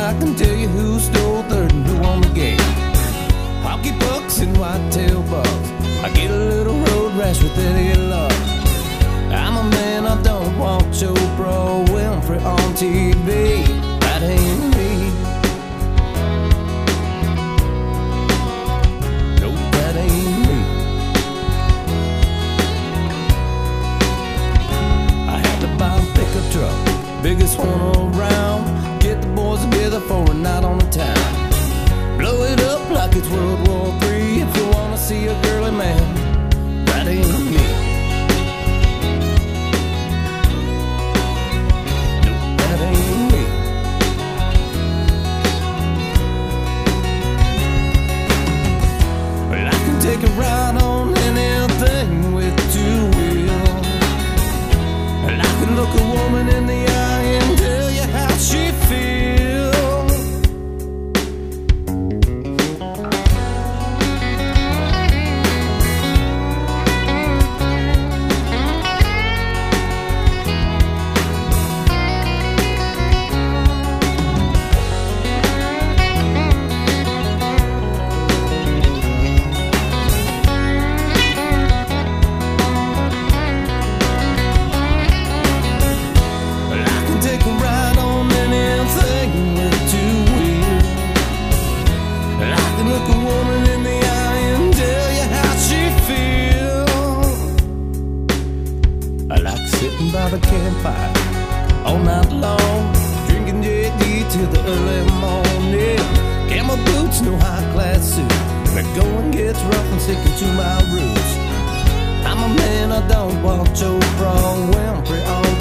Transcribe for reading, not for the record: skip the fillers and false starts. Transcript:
I can tell you who stole third and who won the game. Hockey pucks and whitetail bugs. I get a little road rash with any luck. I'm a man, I don't watch Oprah Winfrey on TV. That ain't me. No, that ain't me. I had to buy a pickup truck, biggest one around. Get the boys together for a night on the town. Blow it up like it's World War III. If you wanna see a girly man, that ain't me. Take a ride on anything with two wheels. And I can look a woman in the eye and tell you how she feels. Look a woman in the eye and tell you how she feels. I like sitting by the campfire all night long, drinking JD till the early morning. Camel boots, no high-class suit. The going gets rough and sticking to my roots. I'm a man, I don't watch Oprah Winfrey on